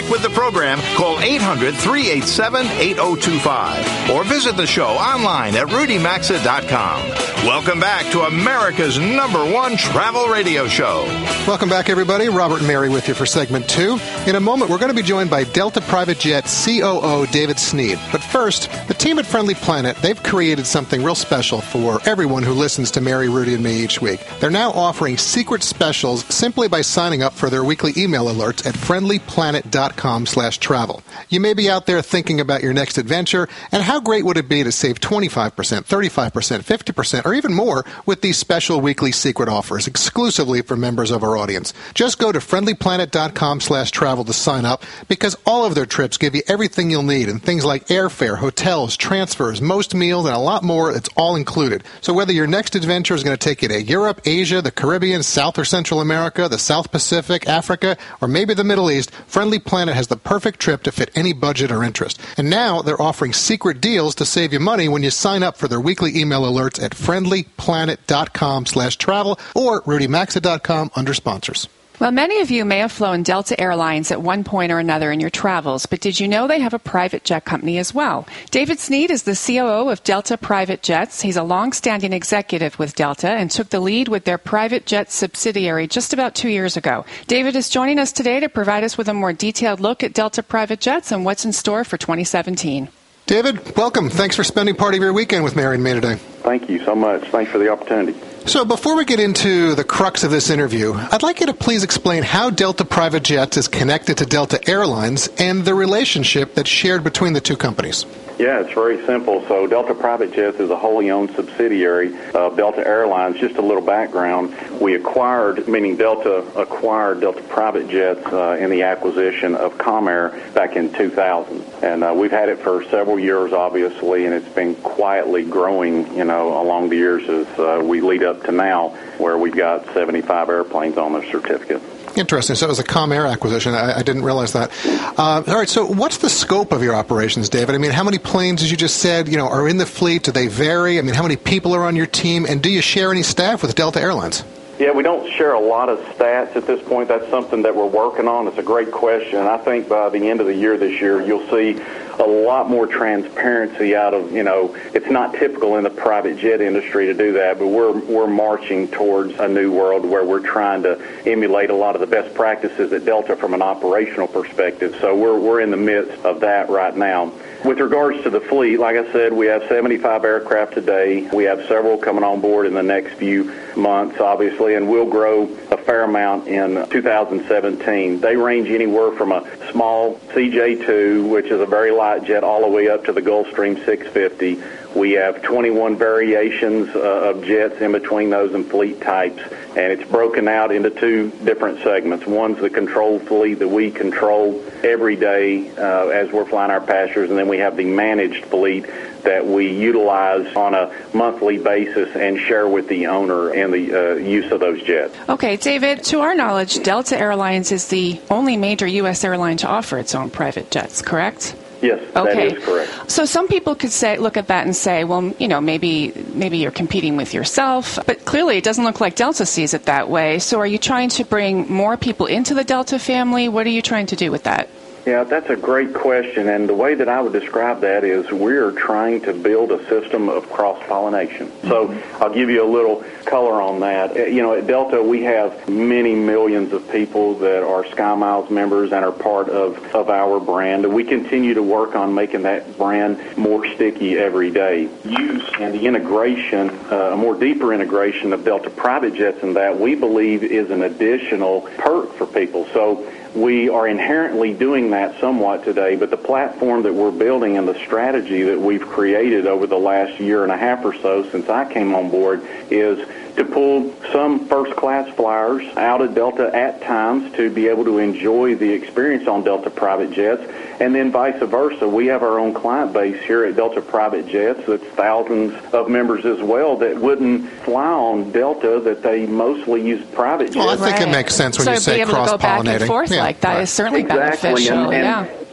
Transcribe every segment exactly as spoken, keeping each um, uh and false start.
connect with the program, call eight hundred, three eight seven, eight oh two five or visit the show online at rudy maxa dot com. Welcome back to America's number one travel radio show. Welcome back, everybody. Robert and Mary with you for segment two. In a moment, we're going to be joined by Delta Private Jet C O O David Sneed. But first, the team at Friendly Planet, they've created something real special for everyone who listens to Mary, Rudy, and me each week. They're now offering secret specials simply by signing up for their weekly email alerts at friendly planet dot com slash travel. You may be out there thinking about your next adventure, and how great would it be to save twenty-five percent, thirty-five percent, fifty percent, or even more with these special weekly secret offers exclusively for members of our audience. Just go to friendly planet dot com slash travel to sign up, because all of their trips give you everything you'll need, and things like airfare, hotels, transfers, most meals, and a lot more. It's all included. So whether your next adventure is going to take you to Europe, Asia, the Caribbean, South or Central America, the South Pacific, Africa, or maybe the Middle East, Friendly Planet has the perfect trip to fit any budget or interest. And now they're offering secret deals to save you money when you sign up for their weekly email alerts at friendly planet dot com slash travel or rudy maxa dot com under sponsors. Well, many of you may have flown Delta Airlines at one point or another in your travels, but did you know they have a private jet company as well? David Sneed is the C O O of Delta Private Jets. He's a long-standing executive with Delta and took the lead with their private jet subsidiary just about two years ago. David is joining us today to provide us with a more detailed look at Delta Private Jets and what's in store for twenty seventeen. David, welcome. Thanks for spending part of your weekend with Mary and me today. Thank you so much. Thanks for the opportunity. So before we get into the crux of this interview, I'd like you to please explain how Delta Private Jets is connected to Delta Airlines and the relationship that's shared between the two companies. Yeah, it's very simple. So Delta Private Jets is a wholly owned subsidiary of Delta Airlines. Just a little background. We acquired, meaning Delta acquired Delta Private Jets uh, in the acquisition of Comair back in two thousand. And uh, we've had it for several years, obviously, and it's been quietly growing, you know, along the years as uh, we lead up to now, where we've got seventy-five airplanes on their certificate. Interesting. So it was a Comair acquisition. I, I didn't realize that. Uh, all right. So what's the scope of your operations, David? I mean, how many planes, as you just said, you know, are in the fleet? Do they vary? I mean, how many people are on your team? And do you share any staff with Delta Airlines? Yeah, we don't share a lot of stats at this point. That's something that we're working on. It's a great question. I think by the end of the year this year, you'll see a lot more transparency out of, you know, it's not typical in the private jet industry to do that, but we're we're marching towards a new world where we're trying to emulate a lot of the best practices at Delta from an operational perspective. So we're we're in the midst of that right now. With regards to the fleet, like I said, we have seventy-five aircraft today. We have several coming on board in the next few months, obviously, and we'll grow a fair amount in two thousand seventeen. They range anywhere from a small C J two, which is a very light jet, all the way up to the Gulfstream six fifty. We have twenty-one variations uh, of jets in between those and fleet types, and it's broken out into two different segments. One's the controlled fleet that we control every day uh, as we're flying our passengers, and then we have the managed fleet that we utilize on a monthly basis and share with the owner and the uh, use of those jets. Okay, David, to our knowledge, Delta Airlines is the only major U S airline to offer its own private jets, correct? Yes, okay. That is correct. So some people could say, look at that and say, well, you know, maybe maybe you're competing with yourself, but clearly it doesn't look like Delta sees it that way. So are you trying to bring more people into the Delta family? What are you trying to do with that? Yeah, that's a great question, and the way that I would describe that is we're trying to build a system of cross-pollination. Mm-hmm. So I'll give you a little color on that. You know, at Delta, we have many millions of people that are SkyMiles members and are part of, of our brand, and we continue to work on making that brand more sticky every day. Use and the integration, uh, a more deeper integration of Delta Private Jets in that, we believe is an additional perk for people. So we are inherently doing that somewhat today, but the platform that we're building and the strategy that we've created over the last year and a half or so since I came on board is to pull some first-class flyers out of Delta at times to be able to enjoy the experience on Delta Private Jets, and then vice versa. We have our own client base here at Delta Private Jets that's thousands of members as well that wouldn't fly on Delta, that they mostly use private jets. Well, I think right. it makes sense when so you say cross-pollinating. So be able to go back and forth yeah, like that right. is certainly exactly. beneficial. And, and, yeah.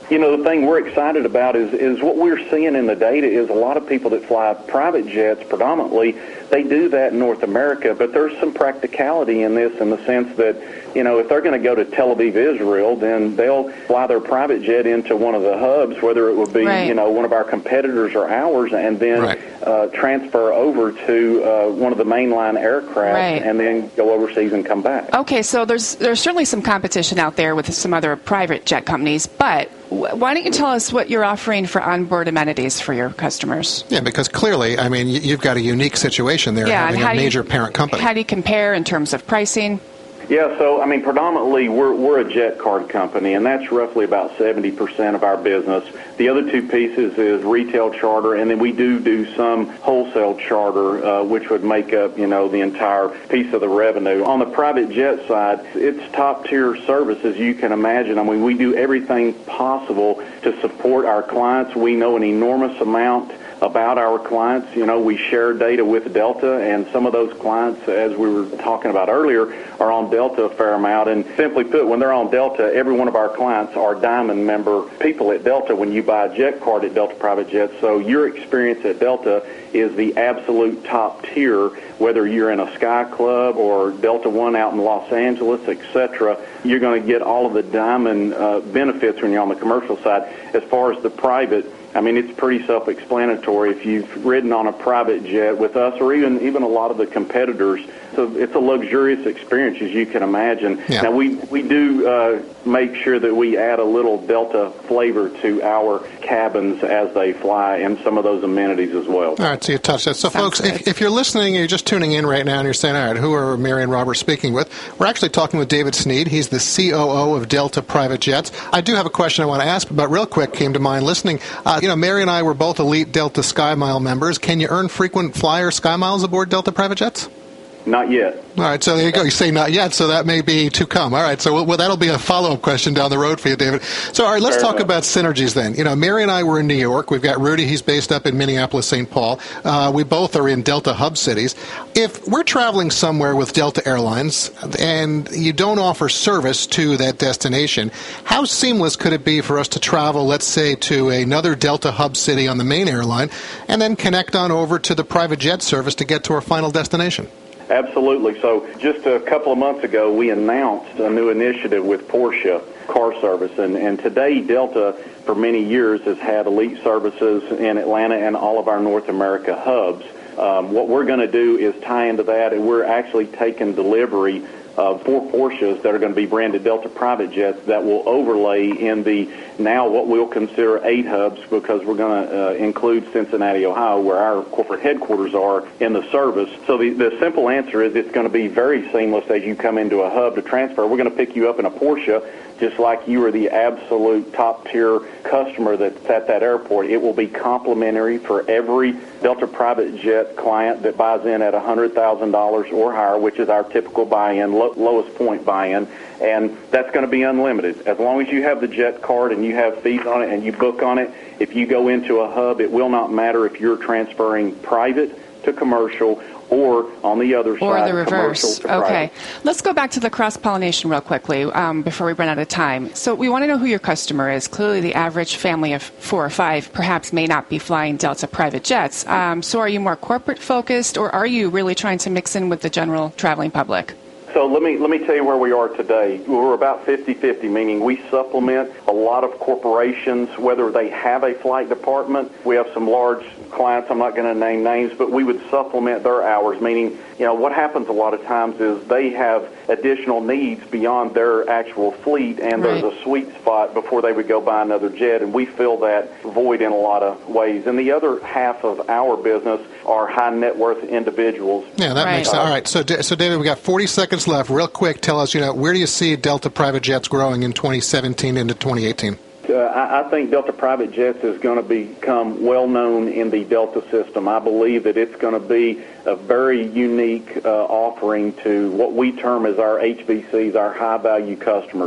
You know, the thing we're excited about is, is what we're seeing in the data is a lot of people that fly private jets predominantly, they do that in North America, but there's some practicality in this in the sense that, you know, if they're going to go to Tel Aviv, Israel, then they'll fly their private jet into one of the hubs, whether it would be, right. you know, one of our competitors or ours, and then right. uh, transfer over to uh, one of the mainline aircraft right. and then go overseas and come back. Okay, so there's there's certainly some competition out there with some other private jet companies, but why don't you tell us what you're offering for onboard amenities for your customers? Yeah, because clearly, I mean, you've got a unique situation there, yeah, having and a major you, parent company. How do you compare in terms of pricing? Yeah, so, I mean, predominantly we're, we're a jet card company, and that's roughly about seventy percent of our business. The other two pieces is retail charter, and then we do do some wholesale charter, uh, which would make up, you know, the entire piece of the revenue. On the private jet side, it's top-tier service, as you can imagine. I mean, we do everything possible to support our clients. We know an enormous amount about our clients. You know, we share data with Delta, and some of those clients, as we were talking about earlier, are on Delta a fair amount. And simply put, when they're on Delta, every one of our clients are Diamond member people at Delta when you buy a jet card at Delta Private Jets. So your experience at Delta is the absolute top tier, whether you're in a Sky Club or Delta One out in Los Angeles, et cetera. You're going to get all of the Diamond uh, benefits when you're on the commercial side. As far as the private, I mean, it's pretty self-explanatory. If you've ridden on a private jet with us or even even a lot of the competitors, so it's a luxurious experience, as you can imagine. Yeah. Now, we, we do uh, make sure that we add a little Delta flavor to our cabins as they fly and some of those amenities as well. All right, so you touched that. So, Sounds folks, good. if, if you're listening and you're just tuning in right now and you're saying, all right, who are Mary and Robert speaking with? We're actually talking with David Sneed. He's the C O O of Delta Private Jets. I do have a question I want to ask, but real quick came to mind listening. Uh, you know, Mary and I were both elite Delta SkyMile members. Can you earn frequent flyer SkyMiles aboard Delta Private Jets? Not yet. All right, so there you go. You say not yet, so that may be to come. All right, so well, that'll be a follow-up question down the road for you, David. So, all right, let's Fair talk enough. about synergies then. You know, Mary and I were in New York. We've got Rudy. He's based up in Minneapolis, Saint Paul. Uh, we both are in Delta hub cities. If we're traveling somewhere with Delta Airlines and you don't offer service to that destination, how seamless could it be for us to travel, let's say, to another Delta hub city on the main airline and then connect on over to the private jet service to get to our final destination? Absolutely. So just a couple of months ago, we announced a new initiative with Porsche Car Service. And, and today, Delta, for many years, has had elite services in Atlanta and all of our North America hubs. Um, what we're going to do is tie into that, and we're actually taking delivery of four Porsches that are going to be branded Delta Private Jets that will overlay in the now what we'll consider eight hubs, because we're going to uh, include Cincinnati, Ohio, where our corporate headquarters are in the service. So the, the simple answer is it's going to be very seamless as you come into a hub to transfer. We're going to pick you up in a Porsche just like you are the absolute top-tier customer that's at that airport. It will be complimentary for every Delta Private Jet client that buys in at one hundred thousand dollars or higher, which is our typical buy-in, lo- lowest point buy-in, and that's going to be unlimited. As long as you have the jet card and you have fees on it and you book on it, if you go into a hub, it will not matter if you're transferring private to commercial or on the other or side, the reverse. commercial to Okay. private. Let's go back to the cross-pollination real quickly um, before we run out of time. So we want to know who your customer is. Clearly, the average family of four or five perhaps may not be flying Delta private jets. Um, so are you more corporate-focused, or are you really trying to mix in with the general traveling public? So let me let me tell you where we are today. We're about fifty-fifty, meaning we supplement a lot of corporations, whether they have a flight department. We have some large clients, I'm not going to name names, but we would supplement their hours, meaning, you know, what happens a lot of times is they have additional needs beyond their actual fleet, and Right. there's a sweet spot before they would go buy another jet, and we fill that void in a lot of ways. And the other half of our business are high net worth individuals. Yeah, that Right. makes sense. All right, so so David, we got forty seconds left. Real quick, tell us, you know, where do you see Delta Private Jets growing in twenty seventeen into twenty eighteen? Uh, I, I think Delta Private Jets is going to become well known in the Delta system. I believe that it's going to be a very unique uh, offering to what we term as our H V Cs, our high value customers.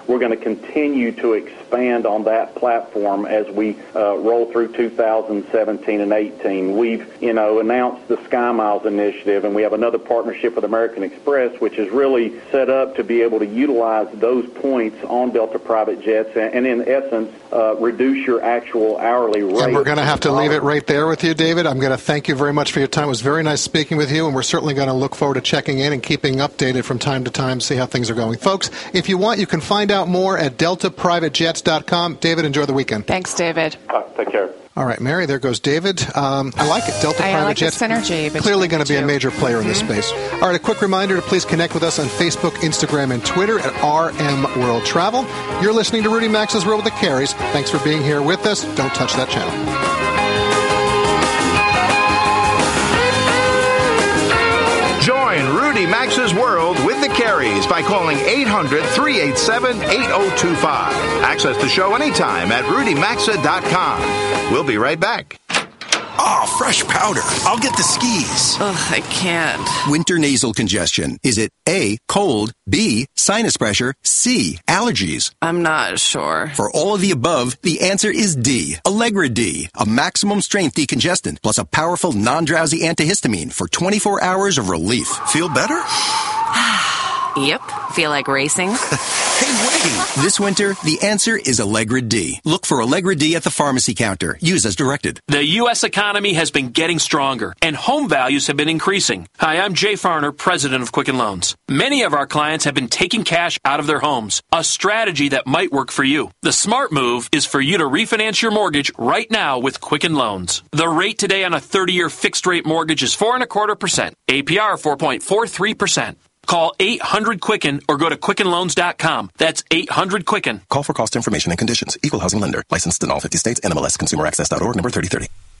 we're going to continue to expand on that platform as we uh, roll through two thousand seventeen and eighteen. We've, you know, announced the Sky Miles initiative, and we have another partnership with American Express, which is really set up to be able to utilize those points on Delta private jets and, and in essence, uh, reduce your actual hourly rate. And we're going to have to leave it right there with you, David. I'm going to thank you very much for your time. It was very nice speaking with you, and we're certainly going to look forward to checking in and keeping updated from time to time, see how things are going. Folks, if you want, you can find out more at delta private jets dot com. David, enjoy the weekend. Thanks, David. Uh, take care. All right, Mary, there goes David. Um, I like it. Delta I Private like Jets. the synergy. Clearly going to be a two. major player in this Mm-hmm. space. All right, a quick reminder to please connect with us on Facebook, Instagram, and Twitter at R M World Travel. You're listening to Rudy Max's World with the Carries. Thanks for being here with us. Don't touch that channel. Join Rudy Max's World with the Carries by calling eight hundred, three eight seven, eight oh two five. Access the show anytime at rudy maxa dot com. We'll be right back. Oh, fresh powder. I'll get the skis. Ugh, I can't. Winter nasal congestion. Is it A, cold, B, sinus pressure, C, allergies? I'm not sure. For all of the above, the answer is D, Allegra D, a maximum strength decongestant plus a powerful non-drowsy antihistamine for twenty-four hours of relief. Feel better? Yep. Feel like racing? Hey, wait! This winter, the answer is Allegra D. Look for Allegra D at the pharmacy counter. Use as directed. The U S economy has been getting stronger, and home values have been increasing. Hi, I'm Jay Farner, president of Quicken Loans. Many of our clients have been taking cash out of their homes, a strategy that might work for you. The smart move is for you to refinance your mortgage right now with Quicken Loans. The rate today on a thirty-year fixed-rate mortgage is four and a quarter percent. A P R four point four three percent. Call eight hundred Quicken or go to quicken loans dot com. That's eight hundred Quicken. Call for cost information and conditions. Equal housing lender. Licensed in all fifty states. N M L S Consumer Access dot org. Number thirty thirty.